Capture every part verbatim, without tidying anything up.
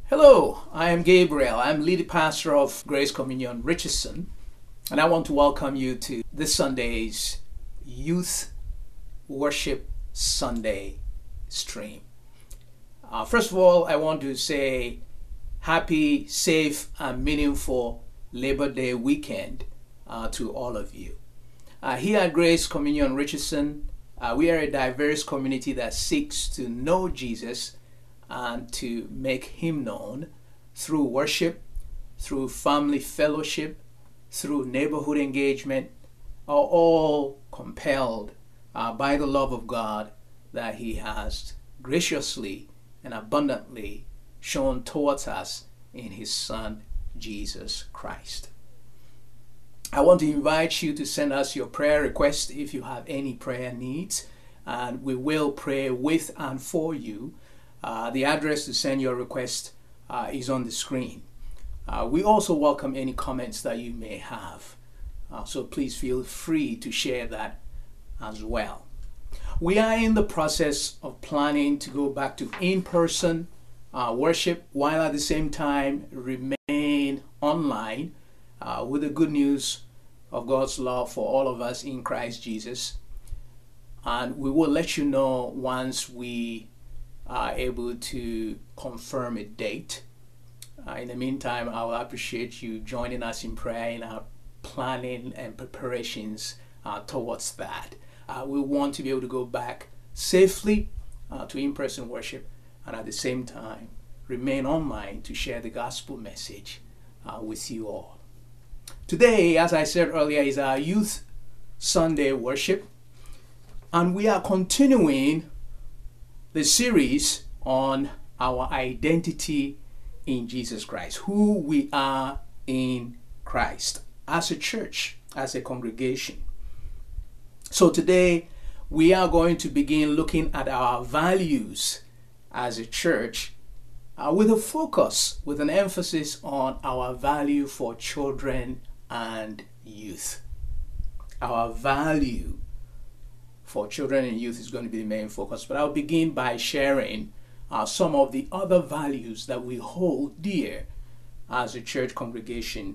Hello, I am Gabriel. I'm lead pastor of Grace Communion Richardson, and I want to welcome you to this Sunday's Youth Worship Sunday stream. Uh, first of all, I want to say happy, safe, and meaningful Labor Day weekend uh, to all of you. Uh, here at Grace Communion Richardson, uh, we are a diverse community that seeks to know Jesus and to make him known through worship, through family fellowship, through neighborhood engagement, are all compelled uh, by the love of God that he has graciously and abundantly shown towards us in his Son, Jesus Christ. I want to invite you to send us your prayer requests if you have any prayer needs, and we will pray with and for you. Uh, the address to send your request uh, is on the screen. Uh, we also welcome any comments that you may have, uh, so please feel free to share that as well. We are in the process of planning to go back to in-person uh, worship while at the same time remain online uh, with the good news of God's love for all of us in Christ Jesus. And we will let you know once we are able to confirm a date. Uh, in the meantime, I will appreciate you joining us in prayer in our planning and preparations uh, towards that. Uh, we want to be able to go back safely uh, to in-person worship and at the same time remain online to share the gospel message uh, with you all. Today, as I said earlier, is our Youth Sunday worship, and we are continuing the series on our identity in Jesus Christ, who we are in Christ as a church, as a congregation. So today we are going to begin looking at our values as a church uh, with a focus, with an emphasis on our value for children and youth. Our value for children and youth is going to be the main focus, but I'll begin by sharing uh, some of the other values that we hold dear as a church congregation.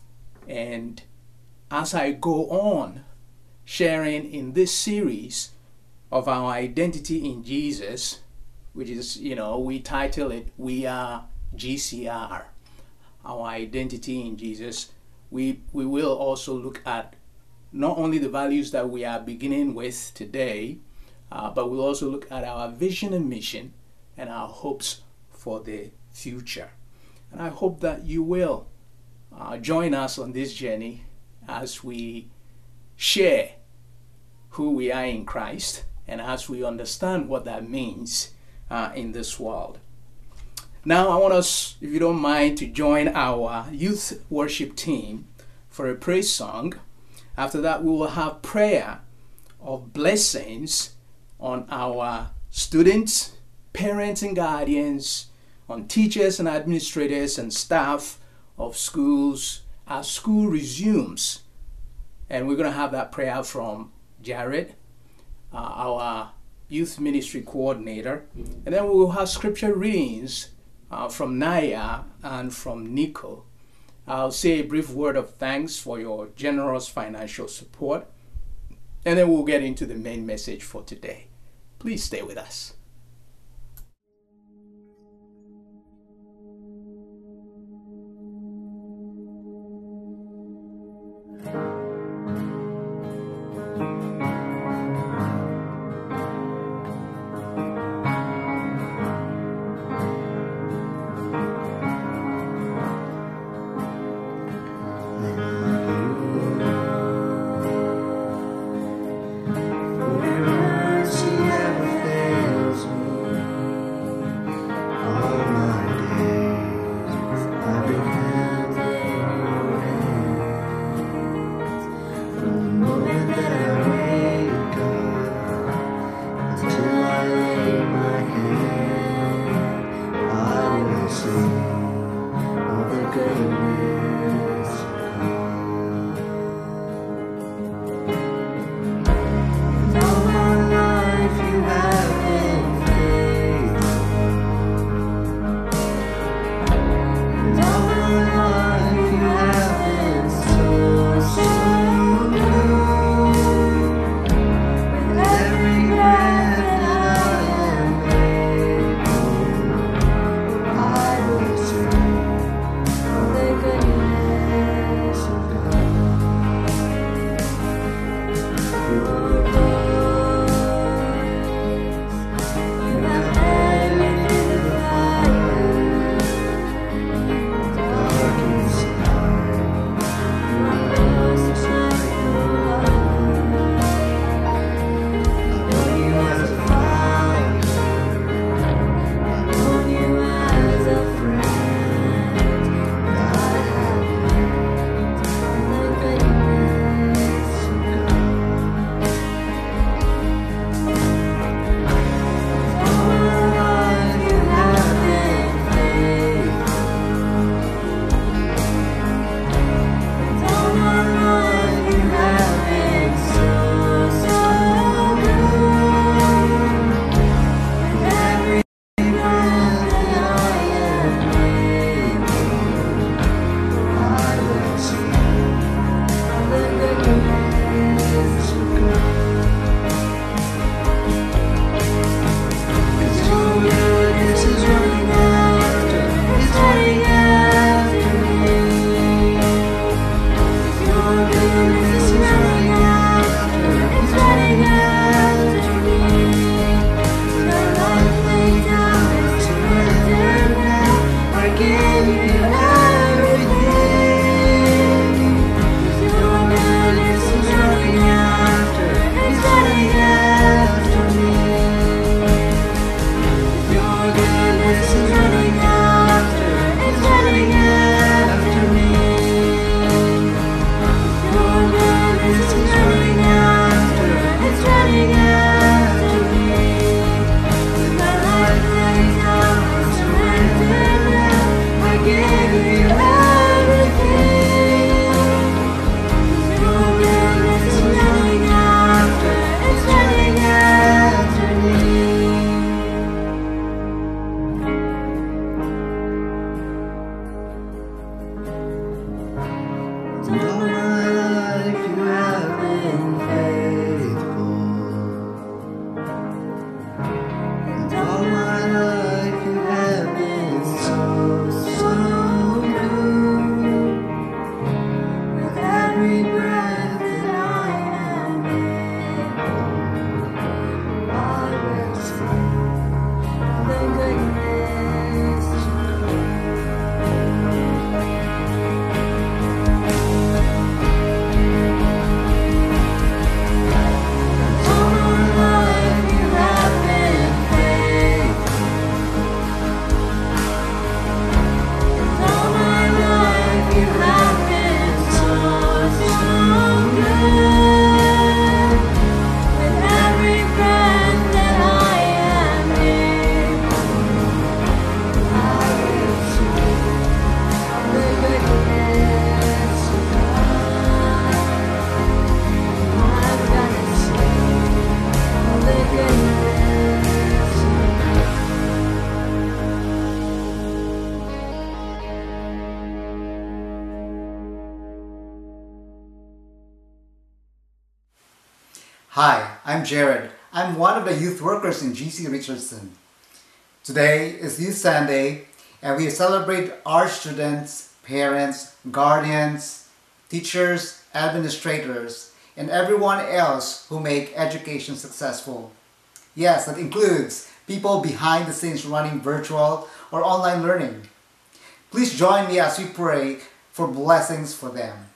And as I go on sharing in this series of our identity in Jesus, which is, you know, we title it, We Are G C R, our identity in Jesus, we, we will also look at not only the values that we are beginning with today, uh, but we'll also look at our vision and mission and our hopes for the future. And I hope that you will uh, join us on this journey as we share who we are in Christ and as we understand what that means uh, in this world. Now I want us, if you don't mind, to join our youth worship team for a praise song. After that, we will have prayer of blessings on our students, parents and guardians, on teachers and administrators and staff of schools as school resumes. And we're going to have that prayer from Jared, uh, our youth ministry coordinator. And then we will have scripture readings uh, from Naya and from Nico. I'll say a brief word of thanks for your generous financial support, and then we'll get into the main message for today. Please stay with us. Mercy never fails. Hi, I'm Jared. I'm one of the youth workers in G C Richardson. Today is Youth Sunday, and we celebrate our students, parents, guardians, teachers, administrators, and everyone else who make education successful. Yes, that includes people behind the scenes running virtual or online learning. Please join me as we pray for blessings for them.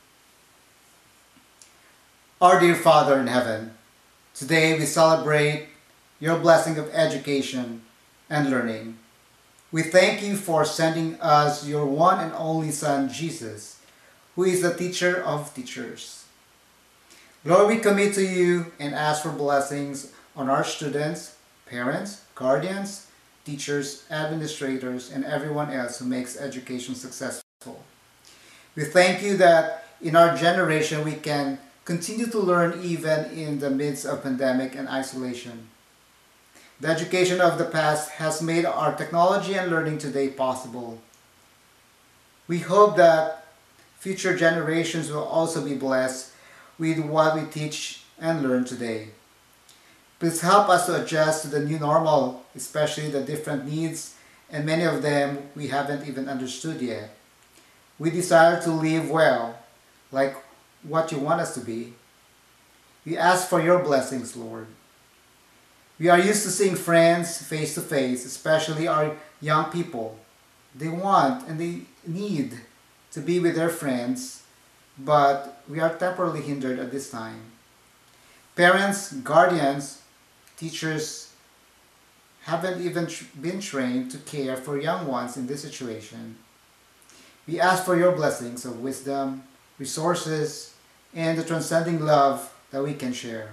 Our dear Father in heaven, today we celebrate your blessing of education and learning. We thank you for sending us your one and only Son, Jesus, who is the teacher of teachers. Lord, we commit to you and ask for blessings on our students, parents, guardians, teachers, administrators, and everyone else who makes education successful. We thank you that in our generation we can continue to learn even in the midst of pandemic and isolation. The education of the past has made our technology and learning today possible. We hope that future generations will also be blessed with what we teach and learn today. Please help us to adjust to the new normal, especially the different needs, and many of them we haven't even understood yet. We desire to live well, like what you want us to be. We ask for your blessings, Lord. We are used to seeing friends face to face, especially our young people. They want and they need to be with their friends, but we are temporarily hindered at this time. Parents, guardians, teachers haven't even been trained to care for young ones in this situation. We ask for your blessings of wisdom, resources, and the transcending love that we can share.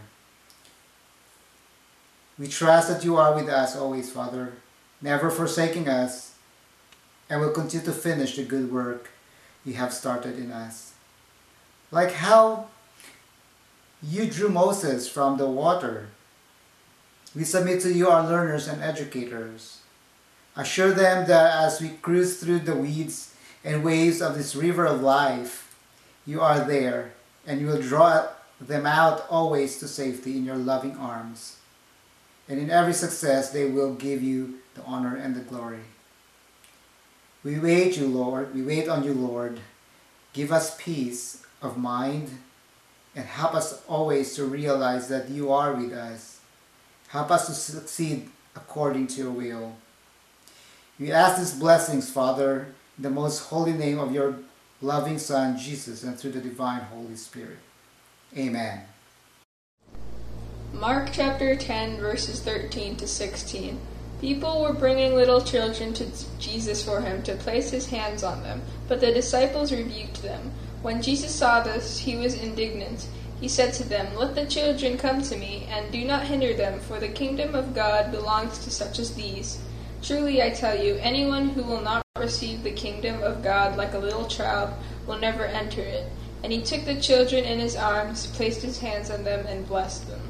We trust that you are with us always, Father, never forsaking us, and will continue to finish the good work you have started in us. Like how you drew Moses from the water, we submit to you our learners and educators. Assure them that as we cruise through the weeds and waves of this river of life, you are there, and you will draw them out always to safety in your loving arms. And in every success, they will give you the honor and the glory. We wait you, Lord. We wait on you, Lord. Give us peace of mind and help us always to realize that you are with us. Help us to succeed according to your will. We ask these blessings, Father, in the most holy name of your loving Son, Jesus, and through the divine Holy Spirit. Amen. Mark chapter ten, verses thirteen to sixteen. People were bringing little children to Jesus for him to place his hands on them, but the disciples rebuked them. When Jesus saw this, he was indignant. He said to them, "Let the children come to me, and do not hinder them, for the kingdom of God belongs to such as these. Truly I tell you, anyone who will not receive the kingdom of God like a little child will never enter it." And he took the children in his arms, placed his hands on them, and blessed them.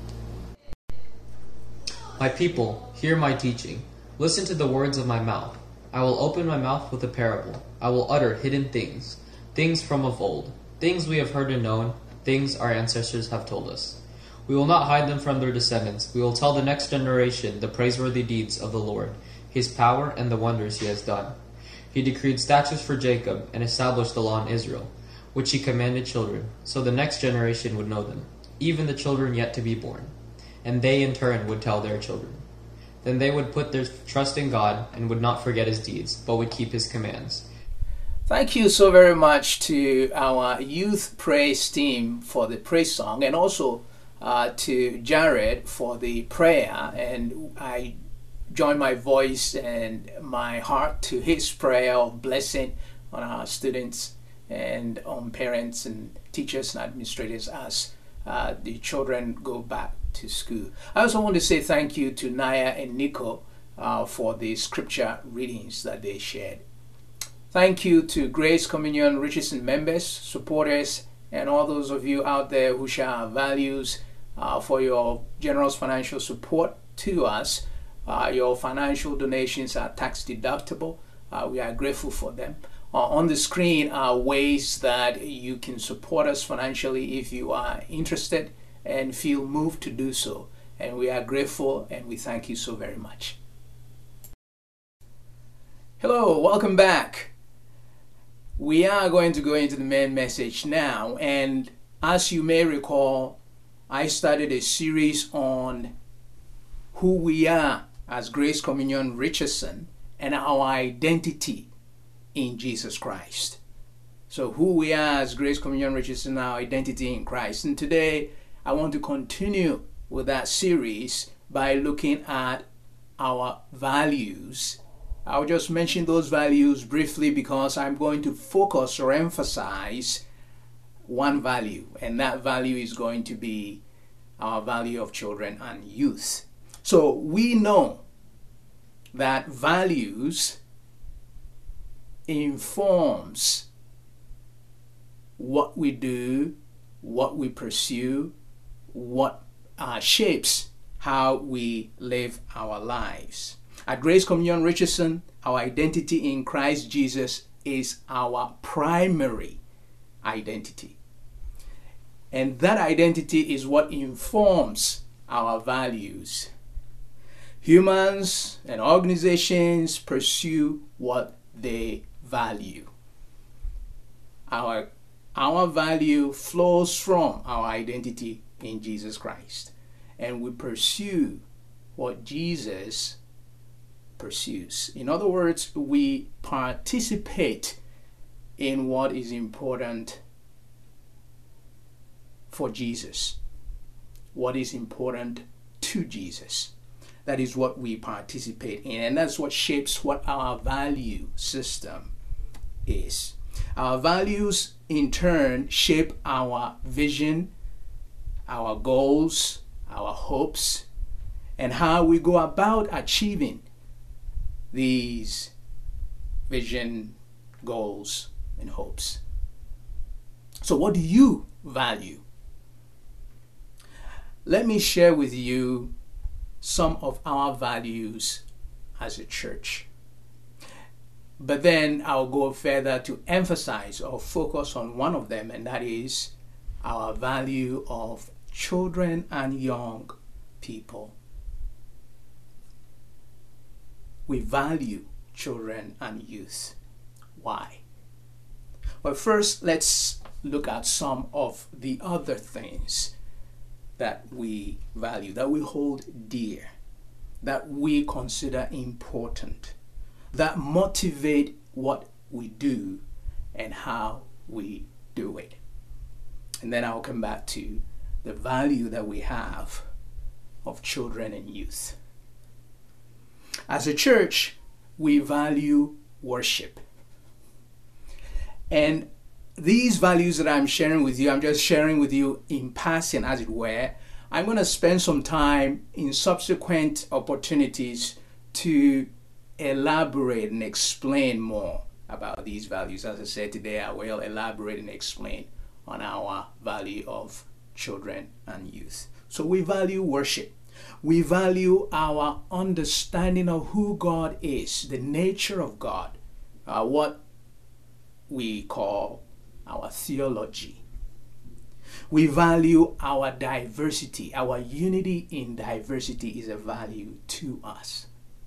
My people, hear my teaching. Listen to the words of my mouth. I will open my mouth with a parable. I will utter hidden things, things from of old, things we have heard and known, things our ancestors have told us. We will not hide them from their descendants. We will tell the next generation the praiseworthy deeds of the Lord, his power and the wonders he has done. He decreed statutes for Jacob and established the law in Israel, which he commanded children, so the next generation would know them, even the children yet to be born. And they in turn would tell their children. Then they would put their trust in God and would not forget his deeds, but would keep his commands. Thank you so very much to our youth praise team for the praise song, and also uh, to Jared for the prayer. And I join my voice and my heart to his prayer of blessing on our students and on parents and teachers and administrators as uh, the children go back to school. I also want to say thank you to Naya and Nico uh, for the scripture readings that they shared. Thank you to Grace Communion Richardson members, supporters, and all those of you out there who share our values uh, for your generous financial support to us. Uh, your financial donations are tax deductible. Uh, we are grateful for them. Uh, on the screen are ways that you can support us financially if you are interested and feel moved to do so. And we are grateful and we thank you so very much. Hello, welcome back. We are going to go into the main message now. And as you may recall, I started a series on who we are as Grace Communion Richardson and our identity in Jesus Christ. So who we are as Grace Communion Richardson, our identity in Christ. And today I want to continue with that series by looking at our values. I'll just mention those values briefly because I'm going to focus or emphasize one value, and that value is going to be our value of children and youth. So we know that values informs what we do, what we pursue, what uh, shapes how we live our lives. At Grace Communion Richardson, our identity in Christ Jesus is our primary identity. And that identity is what informs our values. Humans and organizations pursue what they value. Our, our value flows from our identity in Jesus Christ. And we pursue what Jesus pursues. In other words, we participate in what is important for Jesus, what is important to Jesus. That is what we participate in, and that's what shapes what our value system is. Our values, in turn, shape our vision, our goals, our hopes, and how we go about achieving these vision, goals, and hopes. So what do you value? Let me share with you some of our values as a church. But then I'll go further to emphasize or focus on one of them, and that is our value of children and young people. We value children and youth. Why? Well, first, let's look at some of the other things that we value, that we hold dear, that we consider important, that motivate what we do and how we do it. And then I'll come back to the value that we have of children and youth. As a church, we value worship. And these values that I'm sharing with you, I'm just sharing with you in passing, as it were. I'm going to spend some time in subsequent opportunities to elaborate and explain more about these values. As I said today, I will elaborate and explain on our value of children and youth. So we value worship. We value our understanding of who God is, the nature of God, uh, what we call our theology. We value our diversity. Our unity in diversity is a value to us.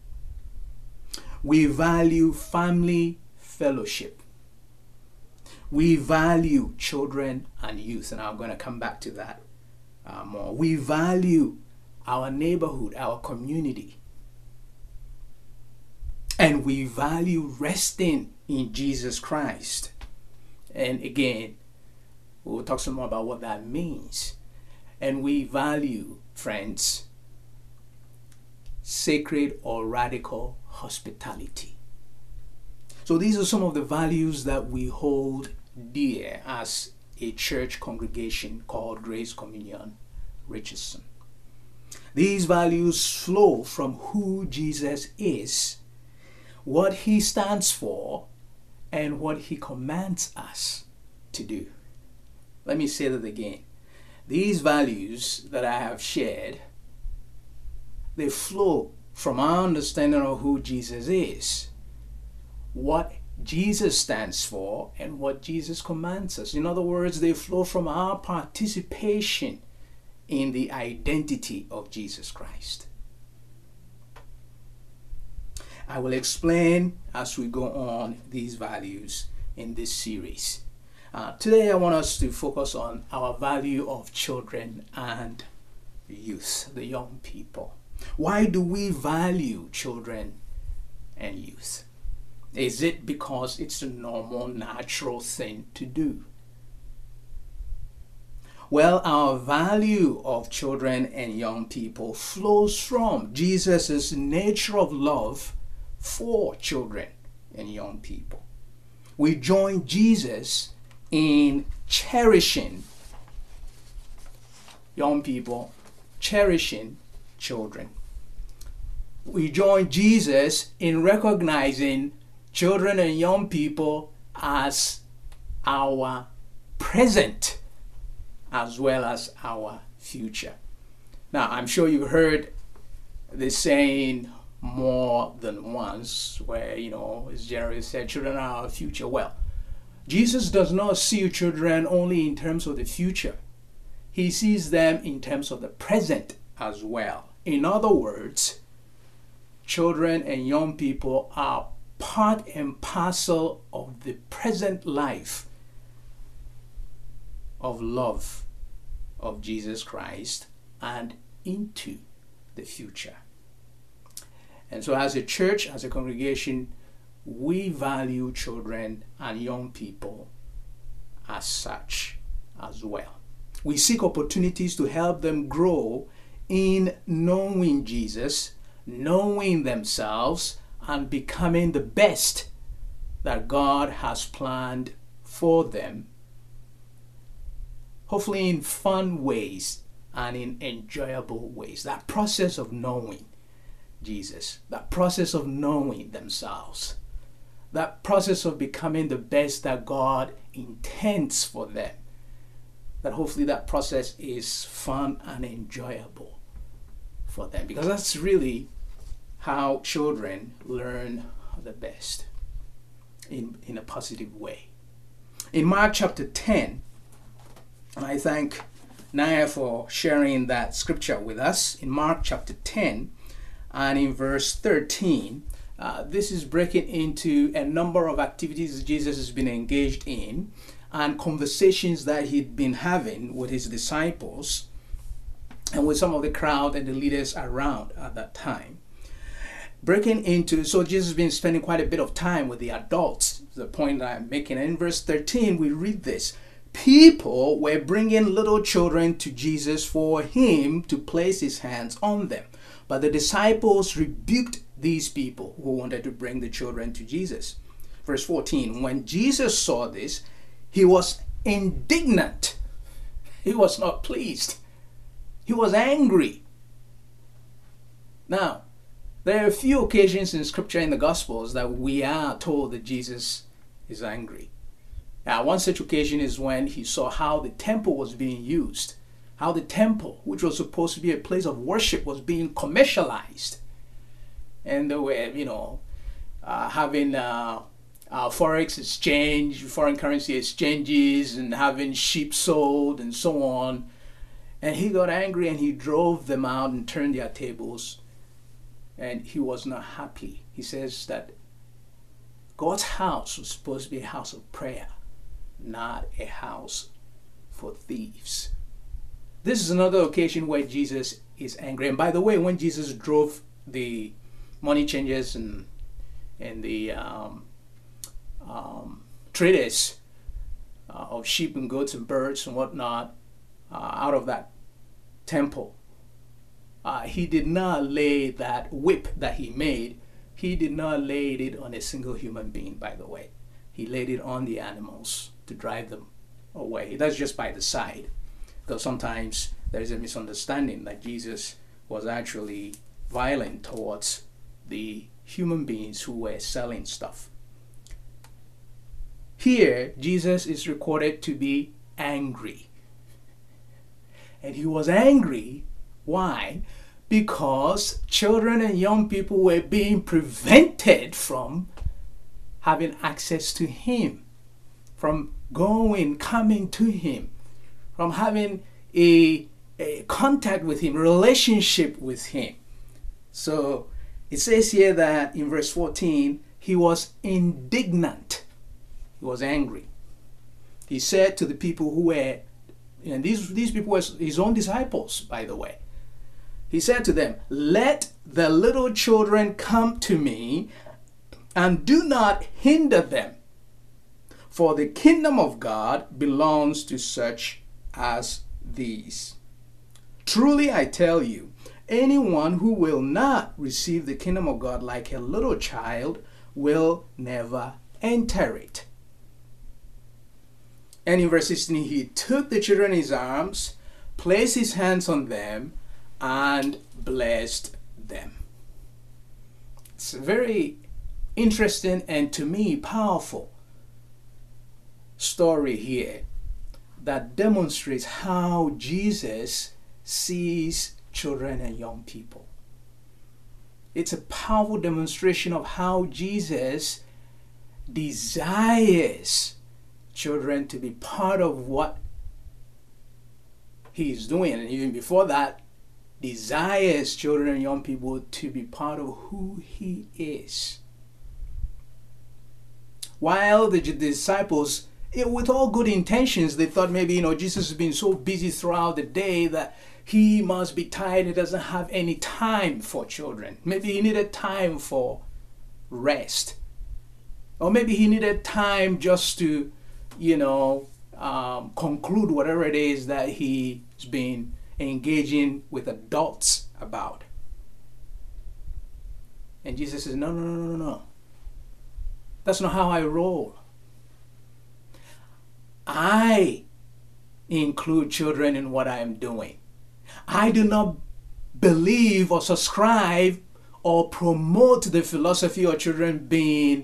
We value family fellowship. We value children and youth, and I'm going to come back to that uh, more. We value our neighborhood, our community. And we value resting in Jesus Christ. And again, we'll talk some more about what that means. And we value, friends, sacred or radical hospitality. So these are some of the values that we hold dear as a church congregation called Grace Communion Richardson. These values flow from who Jesus is, what he stands for, and what he commands us to do. Let me say that again. These values that I have shared, they flow from our understanding of who Jesus is, what Jesus stands for, and what Jesus commands us. In other words, they flow from our participation in the identity of Jesus Christ. I will explain as we go on these values in this series. Uh, today I want us to focus on our value of children and youth, the young people. Why do we value children and youth? Is it because it's a normal, natural thing to do? Well, our value of children and young people flows from Jesus' nature of love for children and young people. We join Jesus in cherishing young people, cherishing children. We join Jesus in recognizing children and young people as our present as well as our future. Now, I'm sure you've heard this saying more than once, where, you know, it's generally said, children are our future. Well, Jesus does not see children only in terms of the future. He sees them in terms of the present as well. In other words, children and young people are part and parcel of the present life of love of Jesus Christ and into the future. And so as a church, as a congregation, we value children and young people as such as well. We seek opportunities to help them grow in knowing Jesus, knowing themselves, and becoming the best that God has planned for them. Hopefully in fun ways and in enjoyable ways. That process of knowing Jesus, that process of knowing themselves, that process of becoming the best that God intends for them, that hopefully that process is fun and enjoyable for them, because that's really how children learn the best in, in a positive way. In Mark chapter ten, and I thank Naya for sharing that scripture with us, in Mark chapter ten and in verse thirteen, uh, this is breaking into a number of activities Jesus has been engaged in and conversations that he'd been having with his disciples and with some of the crowd and the leaders around at that time. Breaking into, so Jesus has been spending quite a bit of time with the adults, the point that I'm making. And in verse thirteen, we read this. People were bringing little children to Jesus for him to place his hands on them. But the disciples rebuked these people who wanted to bring the children to Jesus. Verse fourteen, when Jesus saw this, he was indignant. He was not pleased. He was angry. Now, there are a few occasions in Scripture in the Gospels that we are told that Jesus is angry. Now, one such occasion is when he saw how the temple was being used, how the temple, which was supposed to be a place of worship, was being commercialized. And they were, you know, uh, having uh, uh, forex exchange, foreign currency exchanges, and having sheep sold and so on. And he got angry and he drove them out and turned their tables. And he was not happy. He says that God's house was supposed to be a house of prayer, not a house for thieves. This is another occasion where Jesus is angry. And by the way, when Jesus drove the money changers and, and the um, um, traders uh, of sheep and goats and birds and whatnot uh, out of that temple, Uh, he did not lay that whip that he made, he did not lay it on a single human being, by the way. He laid it on the animals to drive them away. That's just by the side, because sometimes there is a misunderstanding that Jesus was actually violent towards the human beings who were selling stuff. Here, Jesus is recorded to be angry. And he was angry. Why? Because children and young people were being prevented from having access to him, from going, coming to him, from having a, a contact with him, relationship with him. So it says here that in verse fourteen, he was indignant. He was angry. He said to the people who were, and these, these people were his own disciples, by the way. He said to them, "Let the little children come to me, and do not hinder them, for the kingdom of God belongs to such as these. Truly I tell you, anyone who will not receive the kingdom of God like a little child will never enter it." And in verse sixteen, he took the children in his arms, placed his hands on them, and blessed them. It's a very interesting and, to me, powerful story here that demonstrates how Jesus sees children and young people. It's a powerful demonstration of how Jesus desires children to be part of what he's doing, and even before that, desires children and young people to be part of who he is. While the disciples, with all good intentions, they thought maybe, you know, Jesus has been so busy throughout the day that he must be tired. He doesn't have any time for children. Maybe he needed time for rest. Or maybe he needed time just to, you know, um, conclude whatever it is that he's been engaging with adults about. And Jesus says, no, no, no, no, no. That's not how I roll. I include children in what I am doing. I do not believe or subscribe or promote the philosophy of children being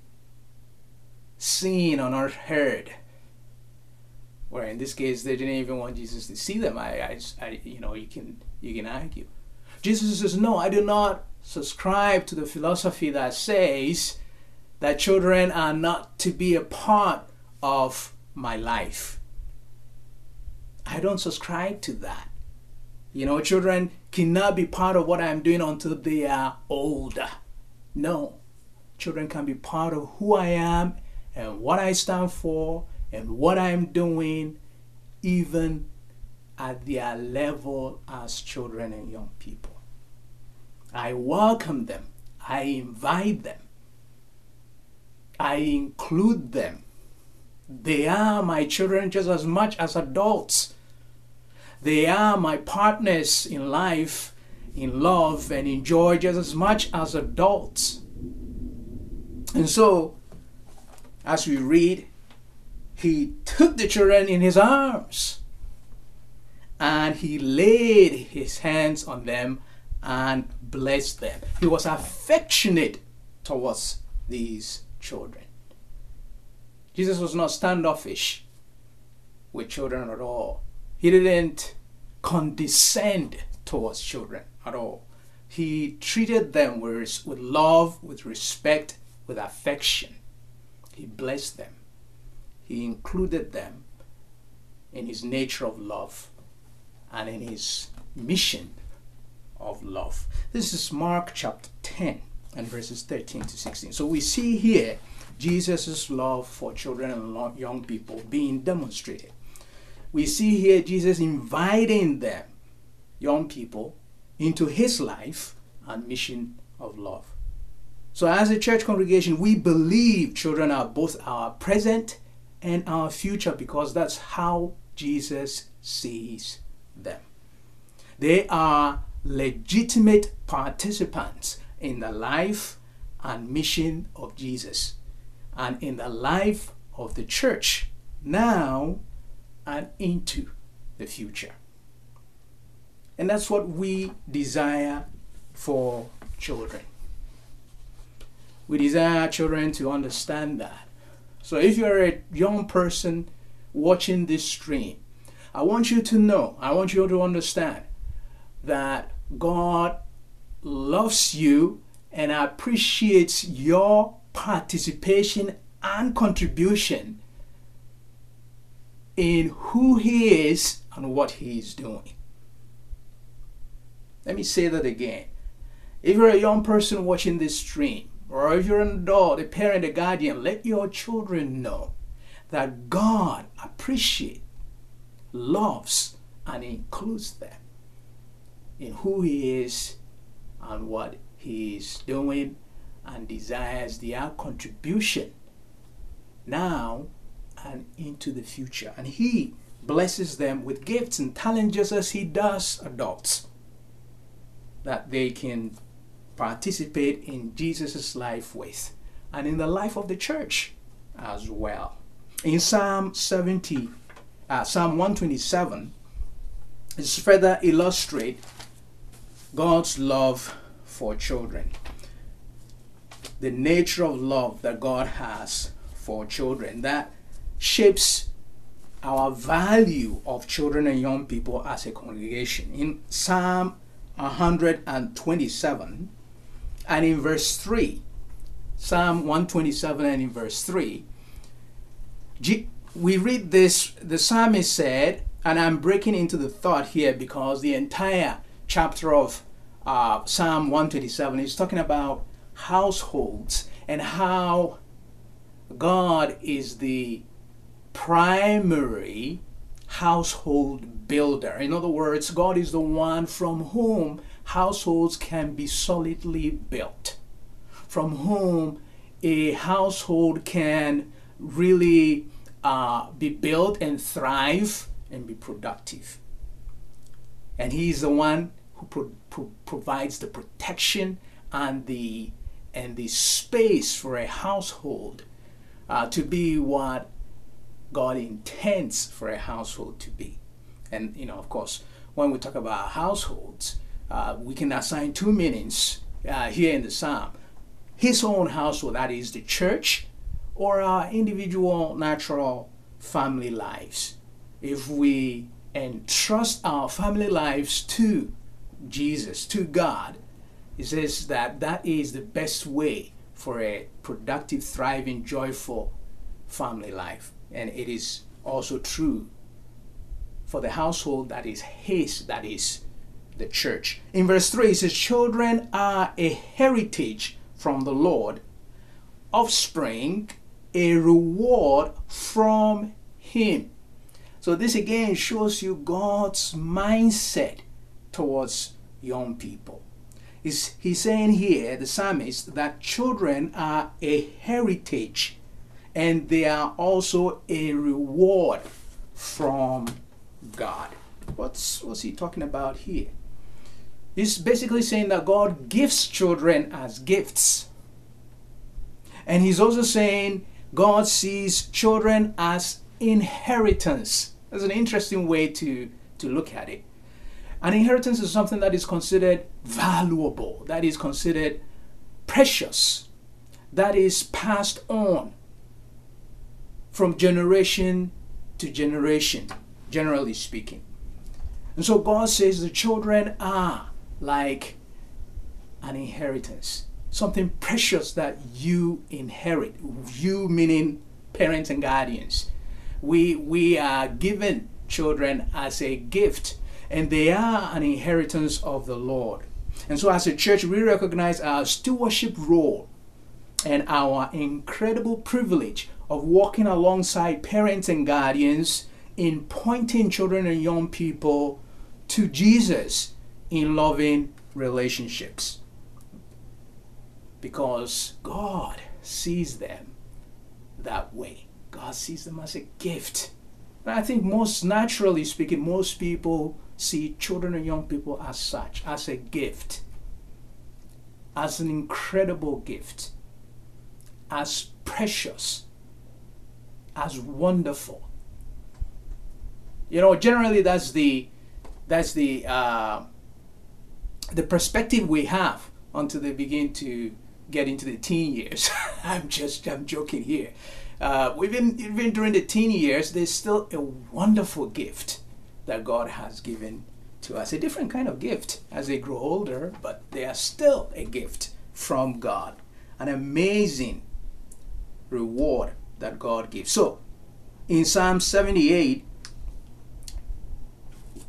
seen or not heard. Where in this case, they didn't even want Jesus to see them. I, I, I, you know, you can you can argue. Jesus says, no, I do not subscribe to the philosophy that says that children are not to be a part of my life. I don't subscribe to that. You know, children cannot be part of what I'm doing until they are older. No, children can be part of who I am and what I stand for and what I'm doing, even at their level as children and young people. I welcome them. I invite them. I include them. They are my children just as much as adults. They are my partners in life, in love, and in joy just as much as adults. And so, as we read, he took the children in his arms and he laid his hands on them and blessed them. He was affectionate towards these children. Jesus was not standoffish with children at all. He didn't condescend towards children at all. He treated them with, with love, with respect, with affection. He blessed them. He included them in his nature of love and in his mission of love. This is Mark chapter ten and verses thirteen to sixteen. So we see here Jesus' love for children and young people being demonstrated. We see here Jesus inviting them, young people, into his life and mission of love. So as a church congregation, we believe children are both our present and our future because that's how Jesus sees them. They are legitimate participants in the life and mission of Jesus and in the life of the church now and into the future. And that's what we desire for children. We desire children to understand that. So if you're a young person watching this stream, I want you to know, I want you to understand that God loves you and appreciates your participation and contribution in who he is and what he is doing. Let me say that again. If you're a young person watching this stream, or if you're an adult, a parent, a guardian, let your children know that God appreciates, loves, and includes them in who He is and what He is doing, and desires their contribution now and into the future. And He blesses them with gifts and talents just as He does adults, that they can participate in Jesus' life with and in the life of the church as well. In Psalm seventy, uh, Psalm one twenty-seven, is further illustrate God's love for children, the nature of love that God has for children that shapes our value of children and young people as a congregation. In Psalm one twenty-seven and in verse three, Psalm one twenty-seven and in verse three, we read this. The psalmist said, and I'm breaking into the thought here because the entire chapter of uh, Psalm one twenty-seven is talking about households and how God is the primary household builder. In other words, God is the one from whom households can be solidly built, from whom a household can really uh, be built and thrive and be productive. And He is the one who pro- pro- provides the protection and the and the space for a household uh, to be what God intends for a household to be. And, you know, of course, when we talk about households, uh, we can assign two meanings uh, here in the Psalm. His own household, that is the church, or our individual natural family lives. If we entrust our family lives to Jesus, to God, it says that that is the best way for a productive, thriving, joyful family life. And it is also true for the household that is His, that is the church. In verse three, it says, children are a heritage from the Lord, offspring a reward from Him. So this again shows you God's mindset towards young people. He's, he's saying here, the psalmist, that children are a heritage and they are also a reward from God. What's, what's he talking about here? He's basically saying that God gives children as gifts. And he's also saying God sees children as inheritance. That's an interesting way to, to look at it. An inheritance is something that is considered valuable, that is considered precious, that is passed on from generation to generation, generally speaking. And so God says the children are like an inheritance, something precious that you inherit. You meaning parents and guardians. We, we are given children as a gift, and they are an inheritance of the Lord. And so as a church, we recognize our stewardship role and our incredible privilege of walking alongside parents and guardians in pointing children and young people to Jesus in loving relationships. Because God sees them that way. God sees them as a gift. And I think most naturally speaking, most people see children and young people as such, as a gift, as an incredible gift, as precious, as wonderful. You know, generally that's the that's the uh, the perspective we have until they begin to get into the teen years. I'm just I'm joking here. Uh, even even during the teen years, there's still a wonderful gift that God has given to us. A different kind of gift as they grow older, but they are still a gift from God. An amazing reward that God gives. So, in Psalm seventy-eight,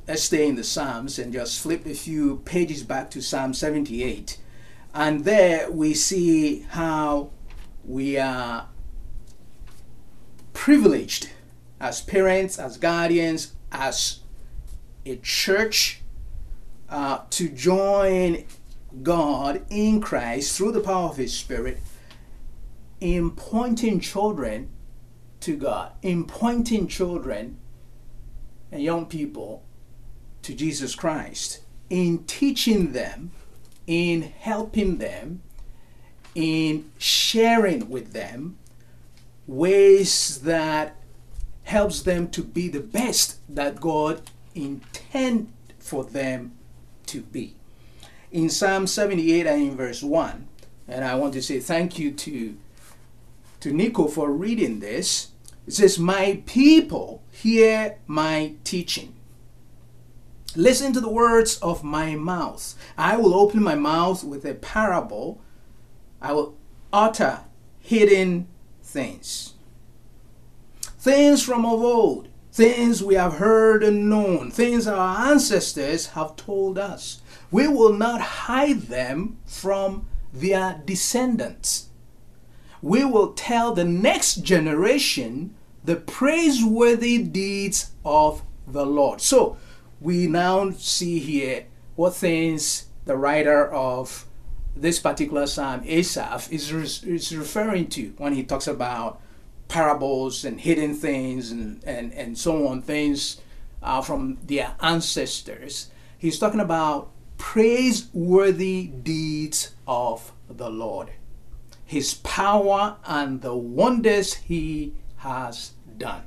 let's stay in the Psalms and just flip a few pages back to Psalm seventy-eight. And there we see how we are privileged as parents, as guardians, as a church uh, to join God in Christ through the power of His Spirit in pointing children to God, in pointing children and young people to Jesus Christ, in teaching them, in helping them, in sharing with them ways that helps them to be the best that God intended for them to be. In Psalm seventy-eight and in verse one, and I want to say thank you to, to Nico for reading this. It says, "My people hear my teaching. Listen to the words of my mouth. I will open my mouth with a parable. I will utter hidden things. Things from of old, things we have heard and known, things our ancestors have told us. We will not hide them from their descendants. We will tell the next generation the praiseworthy deeds of the Lord." So we now see here what things the writer of this particular psalm, Asaph, is, re- is referring to when he talks about parables and hidden things and, and, and so on, things uh, from their ancestors. He's talking about praiseworthy deeds of the Lord, His power and the wonders He has done.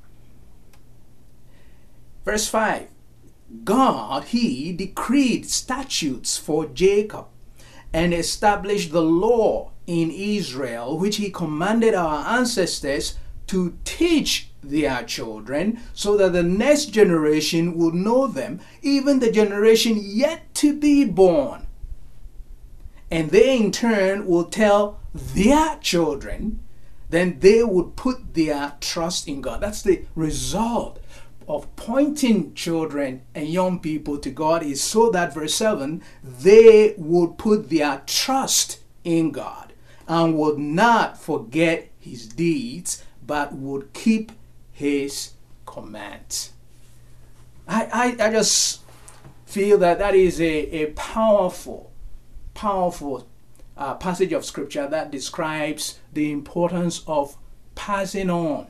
Verse five, God, He decreed statutes for Jacob and established the law in Israel, which He commanded our ancestors to teach their children, so that the next generation will know them, even the generation yet to be born. And they in turn will tell their children, then they would put their trust in God. That's the result of pointing children and young people to God, is so that, verse seven, they would put their trust in God and would not forget His deeds, but would keep His commands. I, I, I just feel that that is a, a powerful, powerful uh, passage of Scripture that describes the importance of passing on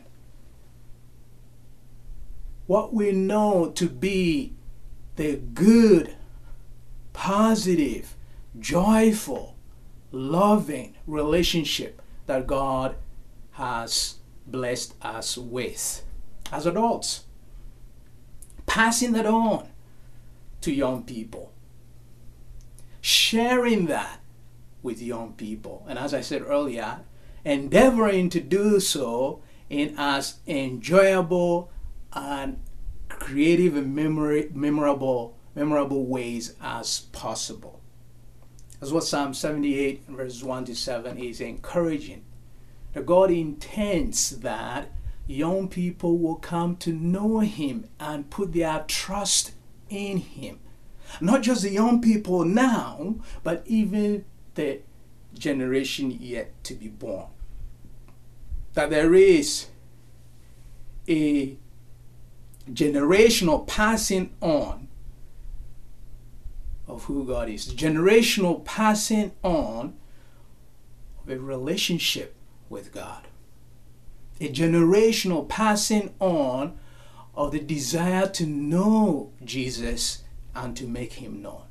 what we know to be the good, positive, joyful, loving relationship that God has blessed us with as adults. Passing that on to young people. Sharing that with young people. And as I said earlier, endeavoring to do so in as enjoyable and creative and memory, memorable, memorable ways as possible. That's what Psalm seventy-eight, verses one to seven is encouraging. That God intends that young people will come to know Him and put their trust in Him. Not just the young people now, but even the generation yet to be born. That there is a generational passing on of who God is. Generational passing on of a relationship with God. A generational passing on of the desire to know Jesus and to make Him known.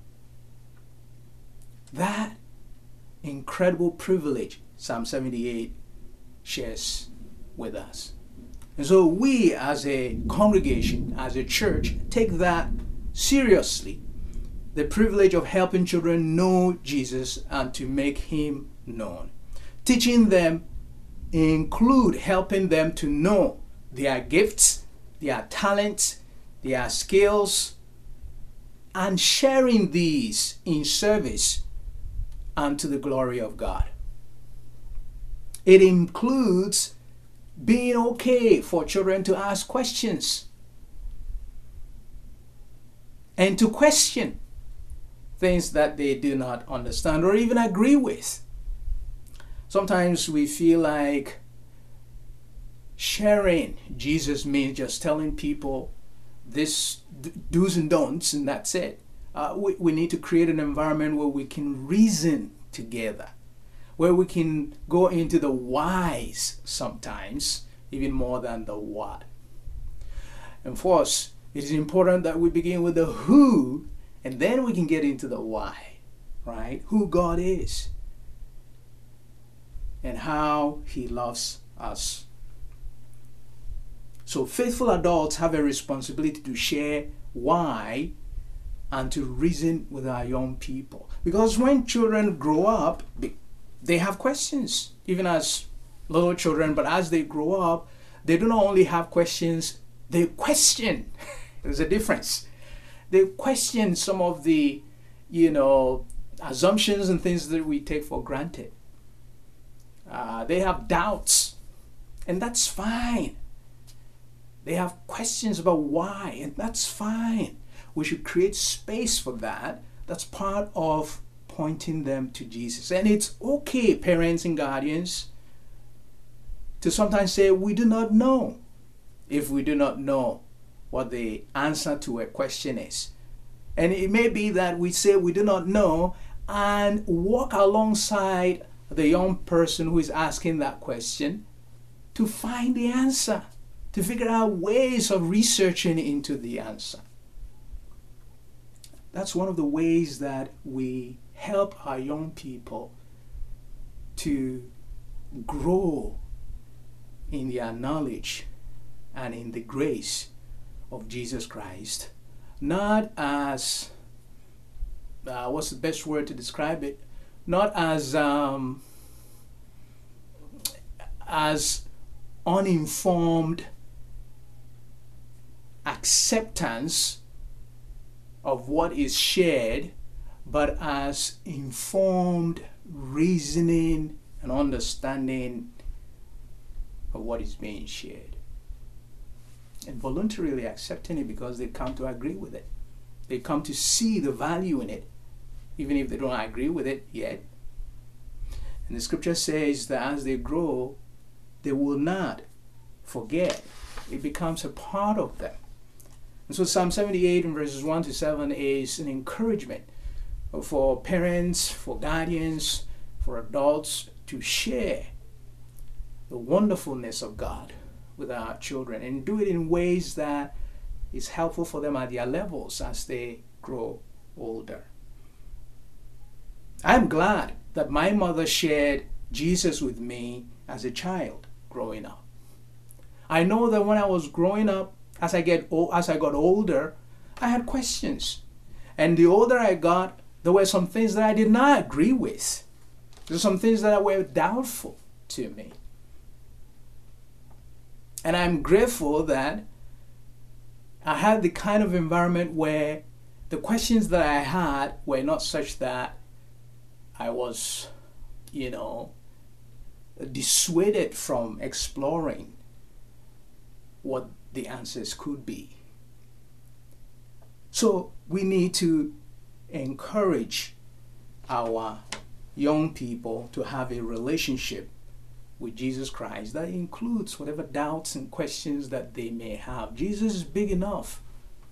That incredible privilege Psalm seventy-eight shares with us. And so we as a congregation, as a church, take that seriously. The privilege of helping children know Jesus and to make Him known. Teaching them include helping them to know their gifts, their talents, their skills, and sharing these in service unto the glory of God. It includes being okay for children to ask questions. and to question things that they do not understand or even agree with. Sometimes we feel like sharing Jesus means just telling people this do's and don'ts and that's it. Uh, we, we need to create an environment where we can reason together, where we can go into the whys sometimes, even more than the what. And for us, it is important that we begin with the who, and then we can get into the why, right? Who God is and how He loves us. So faithful adults have a responsibility to share why and to reason with our young people. Because when children grow up, they have questions, even as little children, but as they grow up, they do not only have questions, they question. There's a difference. They question some of the, you know, assumptions and things that we take for granted. Uh, they have doubts, and that's fine. They have questions about why, and that's fine. We should create space for that. That's part of pointing them to Jesus. And it's okay, parents and guardians, to sometimes say, we do not know, if we do not know what the answer to a question is. And it may be that we say we do not know and walk alongside the young person who is asking that question to find the answer, to figure out ways of researching into the answer. That's one of the ways that we help our young people to grow in their knowledge and in the grace of Jesus Christ. Not as, uh, what's the best word to describe it? Not as, um, as uninformed acceptance of what is shared, but as informed reasoning and understanding of what is being shared. And voluntarily accepting it because they come to agree with it. They come to see the value in it, even if they don't agree with it yet. And the scripture says that as they grow, they will not forget. It becomes a part of them. And so Psalm seventy-eight and verses one to seven is an encouragement for parents, for guardians, for adults to share the wonderfulness of God with our children and do it in ways that is helpful for them at their levels as they grow older. I'm glad that my mother shared Jesus with me as a child growing up. I know that when I was growing up, as I get as I got older, I had questions. And the older I got, there were some things that I did not agree with. There were some things that were doubtful to me. And I'm grateful that I had the kind of environment where the questions that I had were not such that I was, you know, dissuaded from exploring what the answers could be. So we need to encourage our young people to have a relationship with Jesus Christ that includes whatever doubts and questions that they may have. Jesus is big enough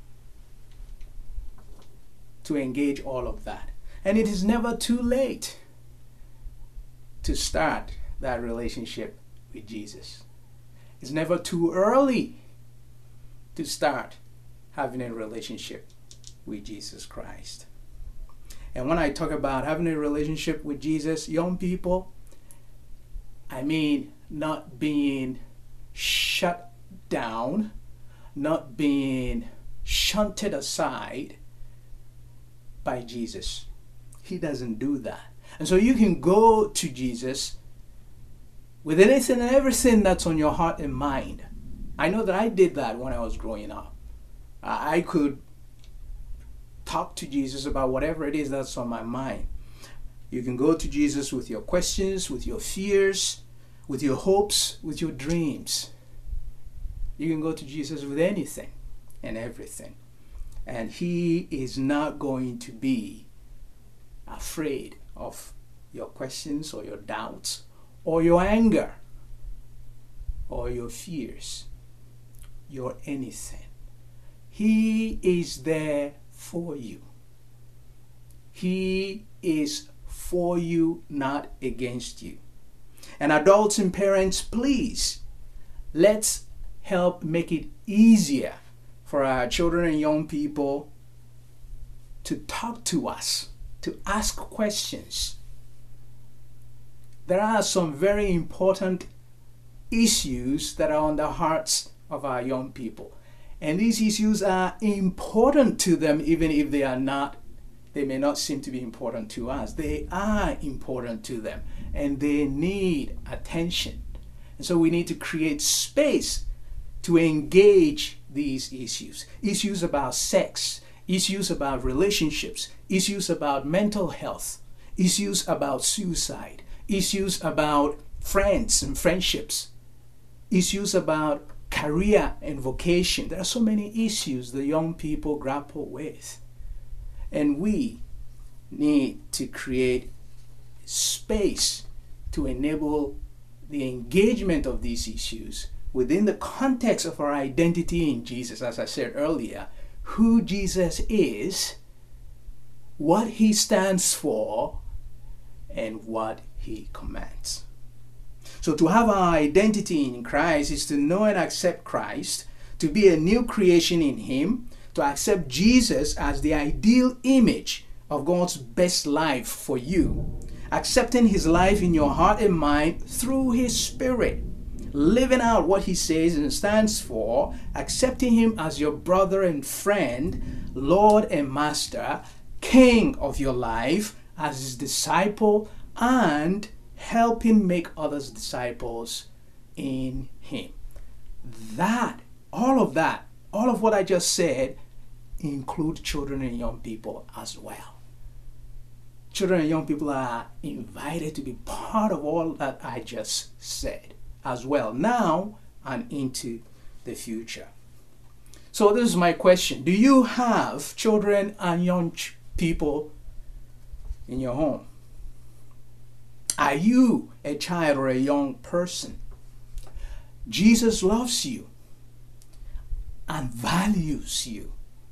to engage all of that. And it is never too late to start that relationship with Jesus. It's never too early to start having a relationship with Jesus Christ. And when I talk about having a relationship with Jesus, young people, I mean not being shut down, not being shunted aside by Jesus. He doesn't do that. And so you can go to Jesus with anything and everything that's on your heart and mind. I know that I did that when I was growing up. I could talk to Jesus about whatever it is that's on my mind. You can go to Jesus with your questions, with your fears, with your hopes, with your dreams. You can go to Jesus with anything and everything. And he is not going to be afraid of your questions or your doubts or your anger or your fears, your anything. He is there for you. He is for you, not against you. And adults and parents, please, let's help make it easier for our children and young people to talk to us, to ask questions. There are some very important issues that are on the hearts of our young people. And these issues are important to them, even if they are not, they may not seem to be important to us. They are important to them, and they need attention. And so we need to create space to engage these issues. Issues about sex, issues about relationships, issues about mental health, issues about suicide, issues about friends and friendships, issues about career and vocation. There are so many issues the young people grapple with. And we need to create space to enable the engagement of these issues within the context of our identity in Jesus, as I said earlier, who Jesus is, what he stands for, and what he commands. So to have our identity in Christ is to know and accept Christ, to be a new creation in him, to accept Jesus as the ideal image of God's best life for you, accepting his life in your heart and mind through his Spirit, living out what he says and stands for, accepting him as your brother and friend, Lord and Master, King of your life, as his disciple, and helping make others disciples in him. That, all of that, all of what I just said, include children and young people as well. Children and young people are invited to be part of all that I just said as well, now and into the future. So this is my question. Do you have children and young ch- people in your home? Are you a child or a young person? Jesus loves you and values you.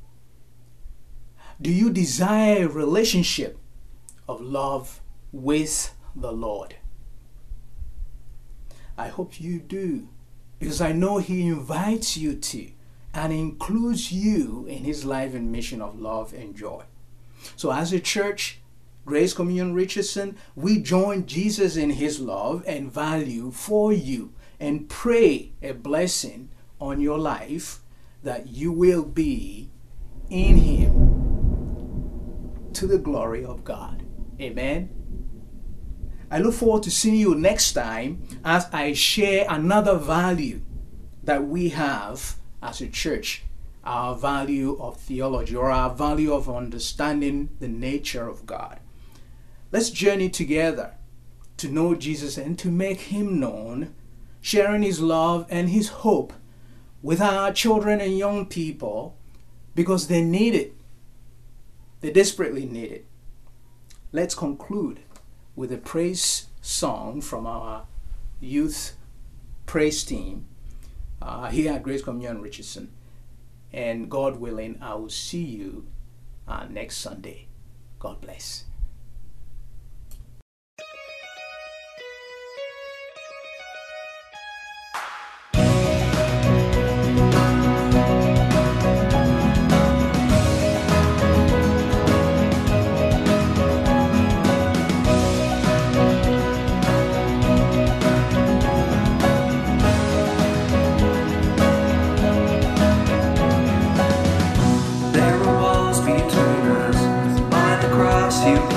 Do you desire a relationship of love with the Lord? I hope you do, because I know he invites you to and includes you in his life and mission of love and joy. So as a church, Grace Communion Richardson, we join Jesus in his love and value for you and pray a blessing on your life that you will be in him to the glory of God. Amen. I look forward to seeing you next time as I share another value that we have as a church, our value of theology, or our value of understanding the nature of God. Let's journey together to know Jesus and to make him known, sharing his love and his hope with our children and young people, because they need it. They desperately need it. Let's conclude with a praise song from our youth praise team uh, here at Grace Communion Richardson. And God willing, I will see you uh, next Sunday. God bless. There were walls between us, by the cross you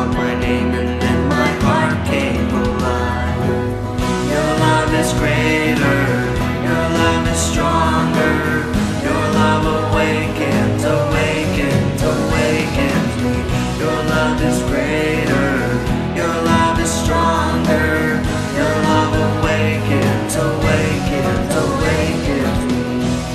called my name and then my heart came alive. Your love is greater, your love is stronger, your love awakens, awakens, awakens me. Your love is greater, your love is stronger, your love awakens, awakens, awakens me.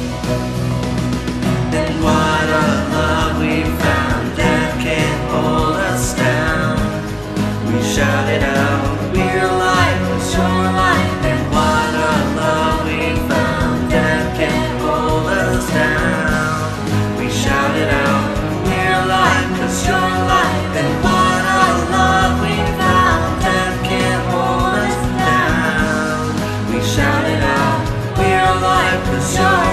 And what a love we found that can't hold us down. We shout it out, we're light, it's your light. And what a love we found that can't hold us down. We shout it out, we're light, cause you're light. And what a love we found that can't hold us down. We shout it out, we're light, cause you're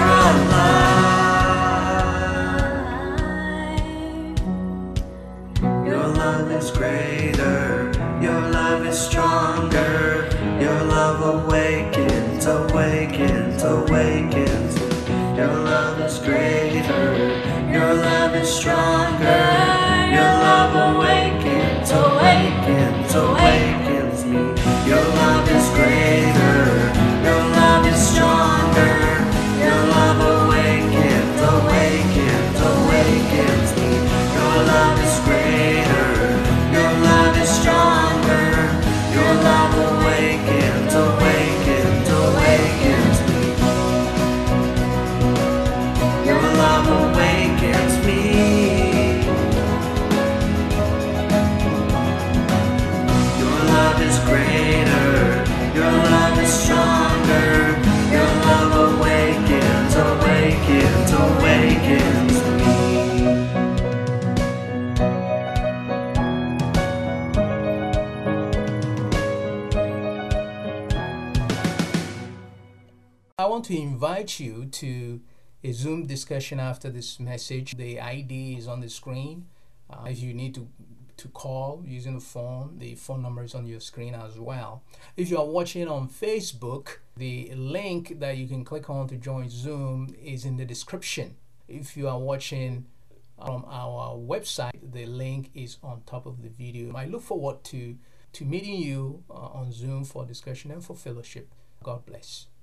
alive. Your love is greater, your love is stronger, your love awakens, awakens, awakens. Your love is greater, your love is stronger, your love awakens, awakens, awakens me. Your love is greater, your love is stronger, your love awakens, awakens, awakens me. Your love is greater, your love is stronger, your love awakens, awakens, awakens me. Your love awakens me. Your love is greater, your love is stronger, your love awakens, awakens, awakens me. I want to invite you to a Zoom discussion after this message. The I D is on the screen. Uh, if you need to to call using the phone, the phone number is on your screen as well. If you are watching on Facebook, the link that you can click on to join Zoom is in the description. If you are watching from our website, the link is on top of the video. I look forward to to meeting you uh, on Zoom for discussion and for fellowship. God bless.